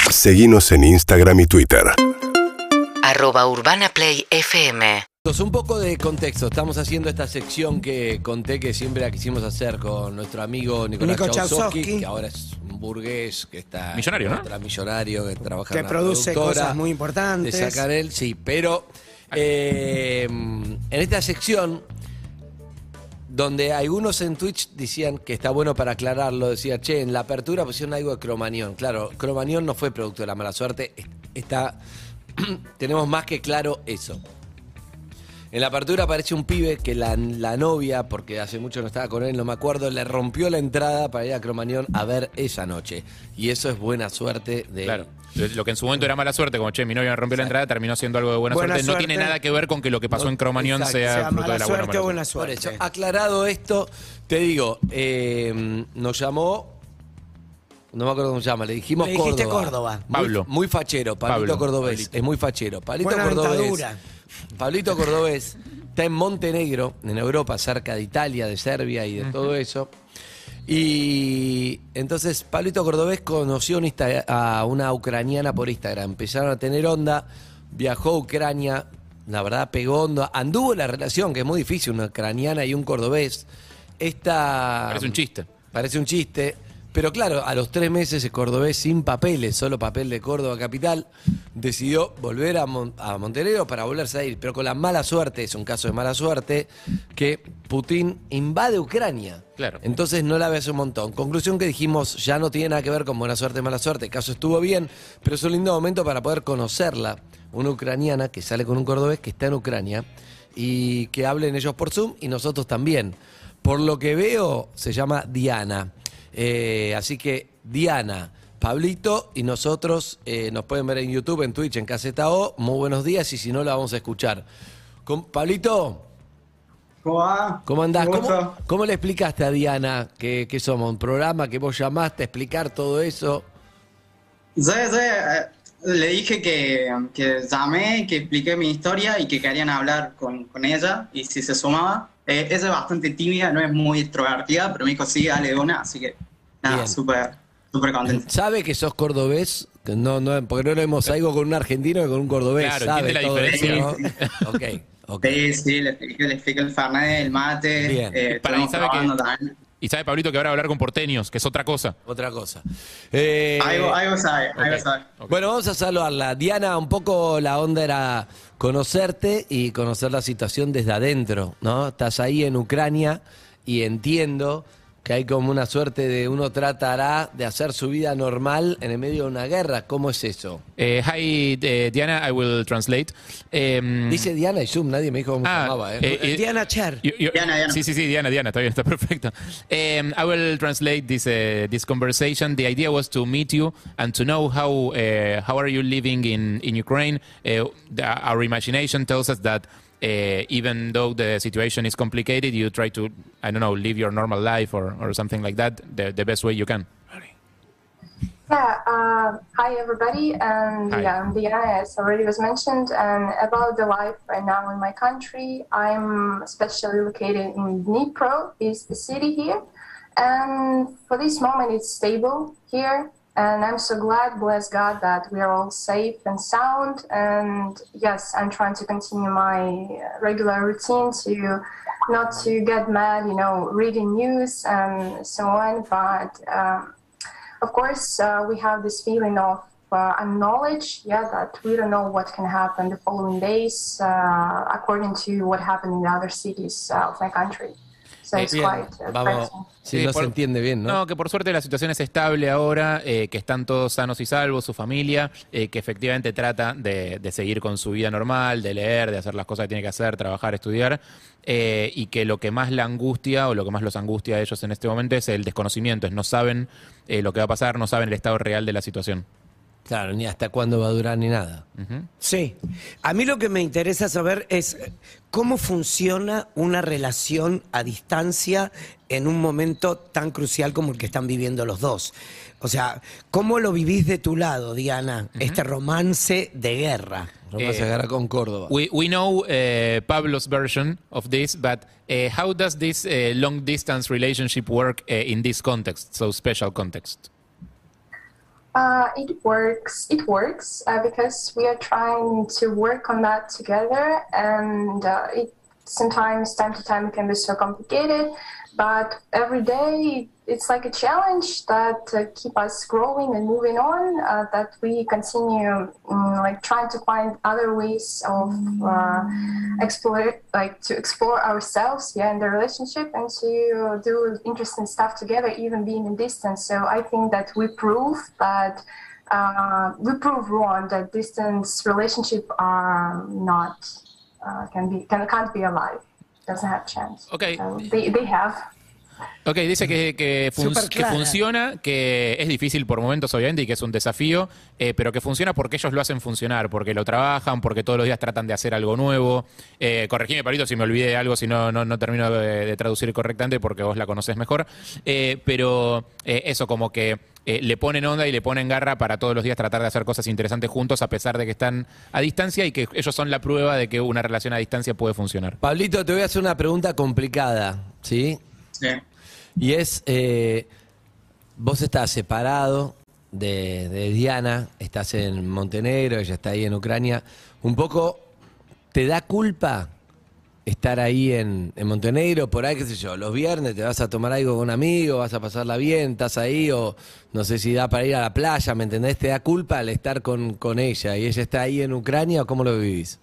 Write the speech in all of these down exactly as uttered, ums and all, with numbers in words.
Seguinos en Instagram y Twitter. Arroba Urbana Play F M. Un poco de contexto. Estamos haciendo esta sección que conté que siempre la quisimos hacer con nuestro amigo Nicolás Nico Chausowski, Chausowski, que ahora es un burgués que está... Millonario, ¿no? Otra millonario que trabaja que en una produce productora cosas muy importantes. de Sacarel, sí, pero eh, en esta sección donde algunos en Twitch decían que está bueno para aclararlo, decía, che, en la apertura pusieron algo de Cromañón. Claro, Cromañón no fue producto de La Mala Suerte, está, tenemos más que claro eso. En la apertura aparece un pibe que la, la novia, porque hace mucho no estaba con él, no me acuerdo, le rompió la entrada para ir a Cromañón a ver esa noche. Y eso es buena suerte de... Claro. Lo que en su momento era mala suerte, como che, mi novia me rompió la entrada, terminó siendo algo de buena, Buena suerte. suerte. No tiene nada que ver con que lo que pasó No, en Cromañón exacto, sea, sea fruto mala de la buena, suerte o buena mala suerte. Por eso, aclarado esto, te digo, eh, nos llamó, no me acuerdo cómo se llama, le dijimos Le dijiste Córdoba. Córdoba. Muy, Pablo. muy fachero, Pablito Pablo. Cordobés, Pablito. es muy fachero. Pablito Buena Cordobés. dentadura. Pablito Cordobés está en Montenegro, en Europa, cerca de Italia, de Serbia y de todo eso. Y entonces Pablito Cordobés conoció un Insta- a una ucraniana por Instagram. Empezaron a tener onda, viajó a Ucrania, la verdad pegó onda, anduvo la relación, que es muy difícil, una ucraniana y un cordobés. Esta Parece un chiste. Parece un chiste. Pero claro, a los tres meses el cordobés sin papeles, solo papel de Córdoba capital, decidió volver a, Mon- a Montenegro para volverse a ir. Pero con la mala suerte, es un caso de mala suerte, que Putin invade Ucrania. Claro. Entonces no la ve hace un montón. Conclusión que dijimos, ya no tiene nada que ver con buena suerte, mala suerte. El caso estuvo bien, pero es un lindo momento para poder conocerla. Una ucraniana que sale con un cordobés que está en Ucrania y que hablen ellos por Zoom y nosotros también. Por lo que veo, se llama Diana. Eh, así que Diana, Pablito y nosotros eh, nos pueden ver en YouTube, en Twitch, en Caseta O. Muy buenos días y si no la vamos a escuchar. Con, Pablito, ¿Cómo va? ¿cómo andás? Un ¿Cómo, gusto. cómo le explicaste a Diana que, que somos un programa que vos llamaste a explicar todo eso? Sí, sí, eh, le dije que, que llamé, que expliqué mi historia y que querían hablar con, con ella y si se sumaba. Eh, ella es bastante tímida, no es muy extrovertida, pero me dijo sí, dale de una, así que nada, Bien. súper, súper contenta. ¿Sabe que sos cordobés? Que No, no, porque no lo hemos algo con un argentino y con un cordobés. Claro, ¿sabe entiende la todo diferencia. eso, ¿no? Ok, ok. Sí, sí, le expliqué, le expliqué el fernet, el mate. Bien. Eh, Para, y estuvimos sabe probando que- también. Y sabe Pablito que ahora va a hablar con porteños, que es otra cosa. Otra cosa. Eh, Algo, algo sabe, algo ok. sabe. Ok. Bueno, vamos a saludarla. Diana, un poco la onda era conocerte y conocer la situación desde adentro, ¿no? Estás ahí en Ucrania y entiendo que hay como una suerte de uno tratará de hacer su vida normal en el medio de una guerra. ¿Cómo es eso? Eh, hi, eh, Diana, I will translate. Em, Dice Diana y Zoom, nadie me dijo cómo se ah, llamaba, ¿eh? eh, eh, Diana Cher. You- you- Diana, Diana. Sí, sí, sí, Diana, Diana, está bien, está perfecto. Um, I will translate this uh, this conversation. The idea was to meet you and to know how uh, how are you living in in Ukraine. Uh, the, our imagination tells us that uh, even though the situation is complicated, you try to, I don't know, live your normal life or, or something like that the, the best way you can. Yeah, uh, hi everybody, and Hi. yeah, I'm Diana, as already was mentioned, and about the life right now in my country, I'm especially located in Dnipro, is the city here, and for this moment it's stable here, and I'm so glad, bless God, that we are all safe and sound, and yes, I'm trying to continue my regular routine to not to get mad, you know, reading news and so on, but um, of course, uh, we have this feeling of uh, knowledge, yeah, that we don't know what can happen the following days, uh, according to what happened in the other cities uh, of my country. So it's Bien, quite uh, vamos. pressing. Si Sí, no por- se entiende bien, ¿no? No, que por suerte la situación es estable ahora, eh, que están todos sanos y salvos, su familia, eh, que efectivamente trata de, de seguir con su vida normal, de leer, de hacer las cosas que tiene que hacer, trabajar, estudiar, eh, y que lo que más la angustia o lo que más los angustia a ellos en este momento es el desconocimiento, es no saben eh, lo que va a pasar, no saben el estado real de la situación. Claro, ni hasta cuándo va a durar ni nada. Ujú. Sí. A mí lo que me interesa saber es cómo funciona una relación a distancia en un momento tan crucial como el que están viviendo los dos. O sea, ¿cómo lo vivís de tu lado, Diana, este romance de guerra? Vamos Eh, a agarrar con Córdoba. We, we know uh, Pablo's version of this, but uh, how does this uh, long distance relationship work uh, in this context, so special context? Uh, it works. It works uh, because we are trying to work on that together, and uh, it sometimes, time to time, it can be so complicated. But every day, it's like a challenge that uh, keep us growing and moving on. Uh, that we continue, um, like trying to find other ways of uh, explore, like to explore ourselves, yeah, in the relationship, and to do interesting stuff together, even being in distance. So I think that we prove that uh, we prove wrong that distance relationship are not uh, can be can can't be alive. Doesn't have chance. Okay. So they they have. Ok, dice que, que, fun- Súper que clara. funciona, que es difícil por momentos obviamente y que es un desafío, eh, pero que funciona porque ellos lo hacen funcionar, porque lo trabajan, porque todos los días tratan de hacer algo nuevo. Eh, corregime, Pablito, si me olvidé de algo, si no, no, no termino de, de traducir correctamente porque vos la conocés mejor. Eh, pero eh, eso, como que eh, le ponen onda y le ponen garra para todos los días tratar de hacer cosas interesantes juntos a pesar de que están a distancia y que ellos son la prueba de que una relación a distancia puede funcionar. Pablito, te voy a hacer una pregunta complicada, ¿sí? Sí. Y es, eh, vos estás separado de, de Diana, estás en Montenegro, ella está ahí en Ucrania. Un poco, ¿te da culpa estar ahí en, en Montenegro? Por ahí, qué sé yo, los viernes te vas a tomar algo con un amigo, vas a pasarla bien, estás ahí, o no sé si da para ir a la playa, ¿me entendés? ¿Te da culpa al estar con, con ella y ella está ahí en Ucrania o cómo lo vivís?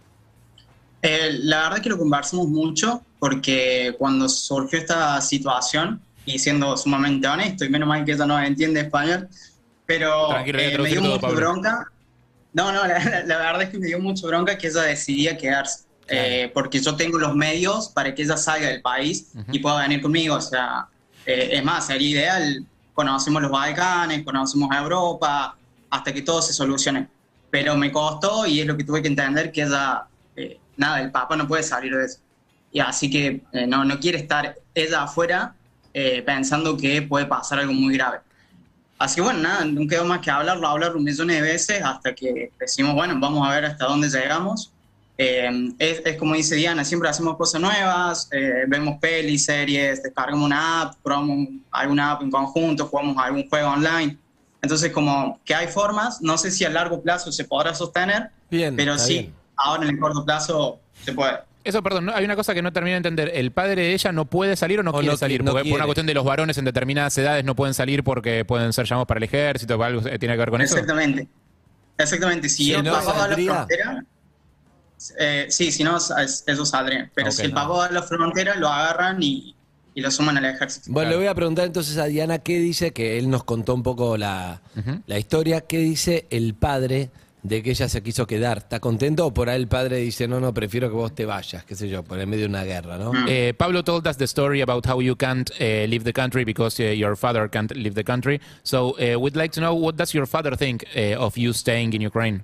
Eh, la verdad es que lo conversamos mucho porque cuando surgió esta situación, y siendo sumamente honesto, y menos mal que ella no entiende español, pero Tranquilo, voy a eh, me traducir dio todo, mucha Pablo. bronca. No, no, la, la- la verdad es que me dio mucha bronca que ella decidía quedarse, eh, porque yo tengo los medios para que ella salga del país y pueda venir conmigo. O sea, eh, es más, sería ideal, conocemos los Balcanes, conocemos Europa, hasta que todo se solucione. Pero me costó y es lo que tuve que entender, que ella, eh, nada, el papá no puede salir de eso. Y así que eh, no, no quiere estar ella afuera eh, pensando que puede pasar algo muy grave. Así que bueno, nada, no quedó más que hablarlo, hablarlo un millón de veces hasta que decimos, bueno, vamos a ver hasta dónde llegamos. Eh, es, es como dice Diana, siempre hacemos cosas nuevas, eh, vemos pelis, series, descargamos una app, probamos alguna app en conjunto, jugamos algún juego online. Entonces como que hay formas, no sé si a largo plazo se podrá sostener, Bien, pero está sí, bien. ahora en el corto plazo se puede. Eso, perdón, ¿no? Hay una cosa que no termino de entender. ¿El padre de ella no puede salir o no O quiere no qui- salir? no Porque por quiere. una cuestión de los varones en determinadas edades no pueden salir porque pueden ser llamados para el ejército o algo eh, tiene que ver con eso. Exactamente. Exactamente. Si Si el no, papá va a la saldría. frontera, eh, sí, si no, es- eso saldría. Pero Ok. si el papá va a la frontera, lo agarran y, y lo suman al ejército. Bueno, le voy a preguntar entonces a Diana qué dice, que él nos contó un poco la, Ujú. la historia, qué dice el padre de que ella se quiso quedar. ¿Está contento o por ahí el padre dice, no, no, prefiero que vos te vayas, qué sé yo, por en medio de una guerra, ¿no? Mm. Uh, Pablo told us the story about how you can't uh, leave the country because uh, your father can't leave the country. So uh, we'd like to know, what does your father think uh, of you staying in Ukraine?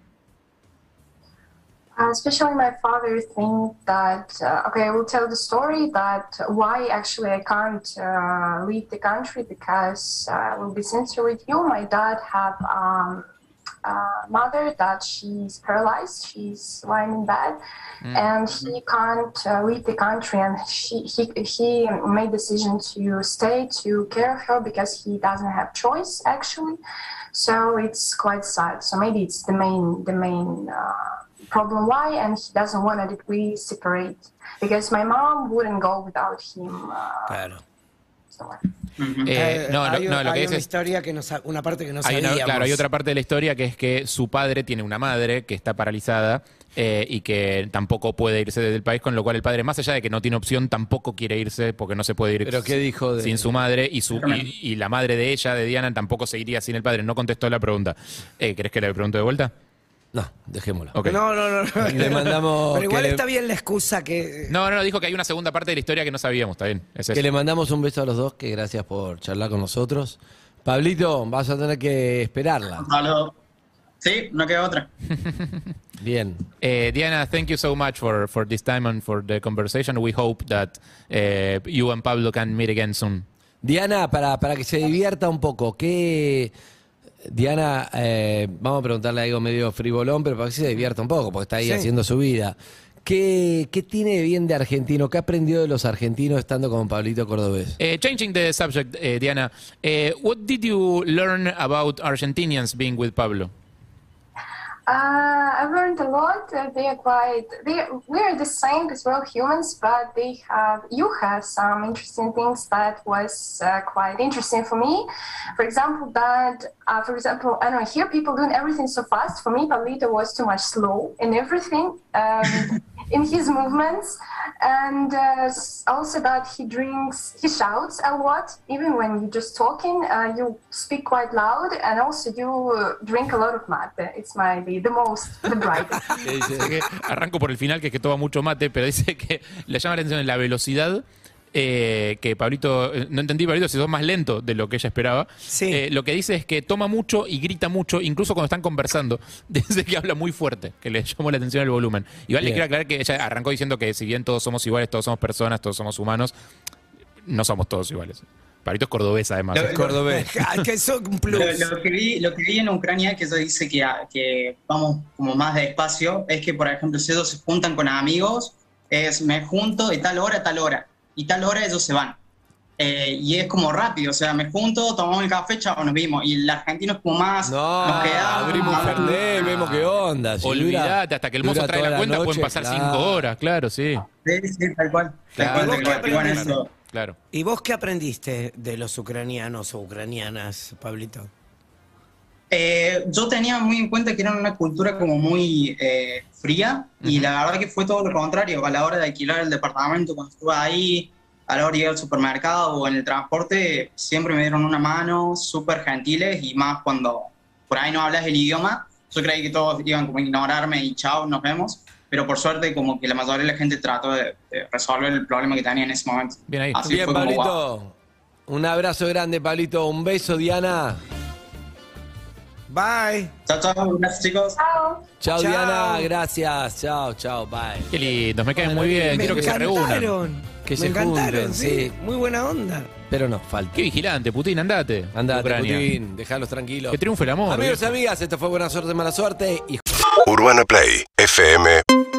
Uh, especially my father think that uh, okay, I will tell the story that why actually I can't uh, leave the country because uh, I will be sincere with you. My dad have um, a mother that she's paralyzed. She's lying in bed, and he can't uh, leave the country. And she he he made decision to stay to care of her because he doesn't have choice actually. So it's quite sad. So maybe it's the main the main. Uh, problem why, and he doesn't want that we separate because my mom wouldn't go without him. Uh, Claro. somewhere. Ujú. Eh, Eh, no, no, hay, no, lo hay que una es es- historia que nos, una parte que no Hay una- sabíamos. claro, hay otra parte de la historia que es que su padre tiene una madre que está paralizada eh, y que tampoco puede irse del país, con lo cual el padre, más allá de que no tiene opción, tampoco quiere irse porque no se puede ir ¿Pero qué dijo de- sin su madre y, su, y, y la madre de ella, de Diana, tampoco se iría sin el padre. No contestó la pregunta. Eh, ¿Querés que le pregunte de vuelta? No, dejémoslo. Ok. No, no, no. no. Le mandamos Pero igual que le- está bien la excusa que. No, no, no, dijo que hay una segunda parte de la historia que no sabíamos, está bien. Es Que eso. le mandamos un beso a los dos, que gracias por charlar con nosotros. Pablito, vas a tener que esperarla. Saludos. Sí, no queda otra. Bien. Eh, Diana, thank you so much for, for this time and for the conversation. We hope that eh, you and Pablo can meet again soon. Diana, para, para que se divierta un poco, ¿qué... Diana, eh, vamos a preguntarle algo medio frivolón, pero para que se divierta un poco, porque está ahí Sí. haciendo su vida. ¿Qué, ¿Qué tiene de bien de argentino? ¿Qué aprendió de los argentinos estando con Pablito Cordobés? Uh, changing the subject, uh, Diana, uh, what did you learn about Argentinians being with Pablo? Uh, I've learned a lot. Uh, they are quite. They we're the same because we're all humans, but they have. You have some interesting things that was uh, quite interesting for me. For example, that uh, for example, I don't know. Here, people doing everything so fast. For me, Pablito was too much slow in everything, um, in his movements, and uh, also that he drinks. He shouts a lot, even when you're just talking. Uh, you speak quite loud, and also you uh, drink a lot of mate. It's my the most, the brightest. Dice que, arranco por el final, que es que toma mucho mate, pero dice que le llama la atención la velocidad, eh, que Pablito, no entendí, Pablito, si sos más lento de lo que ella esperaba. Sí. Eh, lo que dice es que toma mucho y grita mucho, incluso cuando están conversando. Dice que habla muy fuerte, que le llamó la atención el volumen. Igual le Bien. quiero aclarar que ella arrancó diciendo que si bien todos somos iguales, todos somos personas, todos somos humanos, no somos todos iguales. Pablito es cordobés, además. Lo- Es lo- cordobés. Ah, que eso es un plus. Lo, lo que vi, lo que vi en Ucrania, que ella dice que, que vamos como más despacio, es que, por ejemplo, si ellos se juntan con amigos, es me junto de tal hora a tal hora, y tal hora ellos se van. Eh, y es como rápido, o sea, me junto, tomamos el café, chao, nos vimos. Y el argentino es como más, No, nos quedamos, abrimos un más- Fernet, vemos qué onda. Si Olvídate, dura- hasta que el mozo dura trae toda la cuenta noche, pueden pasar claro. cinco horas, claro, sí. Sí, sí, tal cual. Tal Claro, cual, tal ¿Vos cual. qué Y bueno, aprendiste? eso. Claro. ¿Y vos qué aprendiste de los ucranianos o ucranianas, Pablito? Eh, yo tenía muy en cuenta que eran una cultura como muy eh, fría, y la verdad que fue todo lo contrario. A la hora de alquilar el departamento, cuando estuve ahí, a la hora de ir al supermercado o en el transporte, siempre me dieron una mano, súper gentiles, y más cuando por ahí no hablas el idioma. Yo creí que todos iban como a ignorarme y chao, nos vemos, pero por suerte como que la mayoría de la gente trató de, de resolver el problema que tenía en ese momento. Bien ahí. Así Bien, fue como, Pablito. wow. Un abrazo grande, Pablito. Un beso, Diana. Bye. Chao, chao, gracias chicos. Ciao. Chao, Chao. Diana. Gracias. Chao, chao. Bye. Qué lindo, me caen Bueno, muy bien, me quiero que se reúnan. encantaron. Que Me se encantaron, junten, sí. sí. Muy buena onda. Pero no, falta. Qué vigilante, Putin, andate. Andate, Ucrania. Putin. Dejalos tranquilos. Que triunfe el amor. Amigos y viejo. amigas, esto fue Buena Suerte, Mala Suerte. Y Urbana Play F M